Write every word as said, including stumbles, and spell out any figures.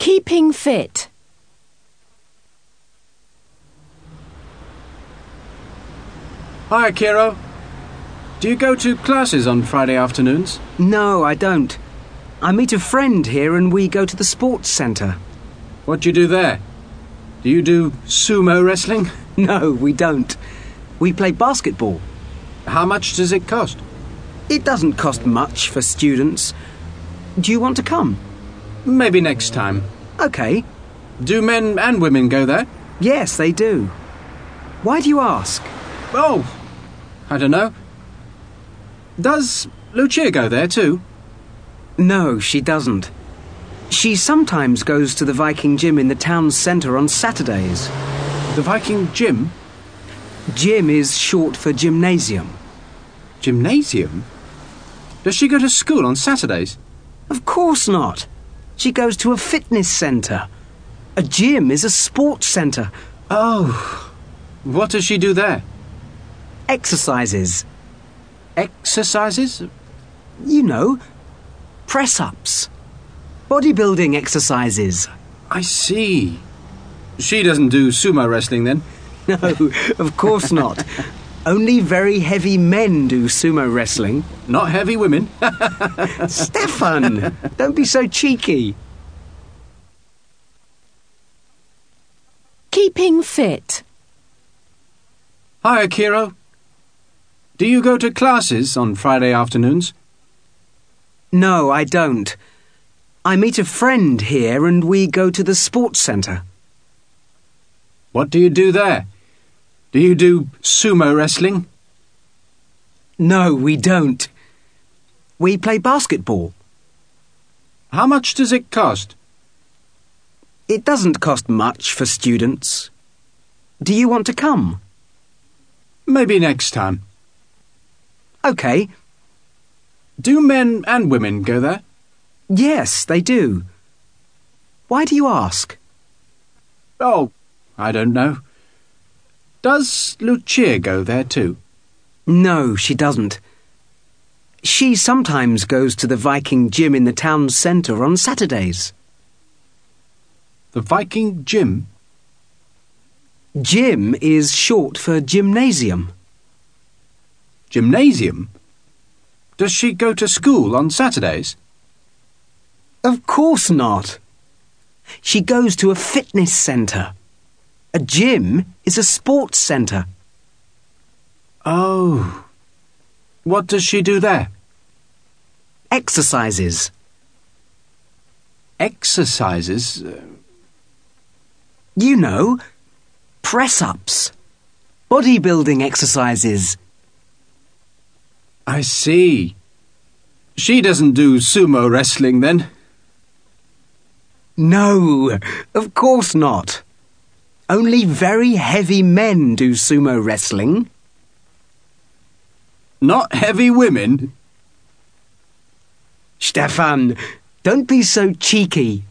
Keeping fit. Hi, Kiro. Do you go to classes on Friday afternoons? No, I don't. I meet a friend here and we go to the sports centre. What do you do there? Do you do sumo wrestling? No, we don't. We play basketball. How much does it cost? It doesn't cost much for students. Do you want to come? Maybe next time. OK. Do men and women go there? Yes, they do. Why do you ask? Oh, I don't know. Does Lucia go there too? No, she doesn't. She sometimes goes to the Viking gym in the town centre on Saturdays. The Viking gym? Gym is short for gymnasium. Gymnasium? Does she go to school on Saturdays? Of course not. She goes to a fitness centre. A gym is a sports centre. Oh, what does she do there? Exercises. Exercises? You know, press-ups. Bodybuilding exercises. I see. She doesn't do sumo wrestling then? No, of course not. Only very heavy men do sumo wrestling. Not heavy women? Stefan, don't be so cheeky. Keeping fit. Hi, Kiro. Do you go to classes on Friday afternoons? No, I don't. I meet a friend here and we go to the sports centre. What do you do there? Do you do sumo wrestling? No, we don't. We play basketball. How much does it cost? It doesn't cost much for students. Do you want to come? Maybe next time. OK. Do men and women go there? Yes, they do. Why do you ask? Oh, I don't know. Does Lucia go there too? No, she doesn't. She sometimes goes to the Viking gym in the town centre on Saturdays. The Viking gym? Gym is short for gymnasium. Gymnasium? Does she go to school on Saturdays? Of course not. She goes to a fitness centre. A gym is a sports centre. Oh. What does she do there? Exercises. Exercises? You know, press-ups. Bodybuilding exercises. I see. She doesn't do sumo wrestling then? No, of course not. Only very heavy men do sumo wrestling. Not heavy women? Stefan, don't be so cheeky.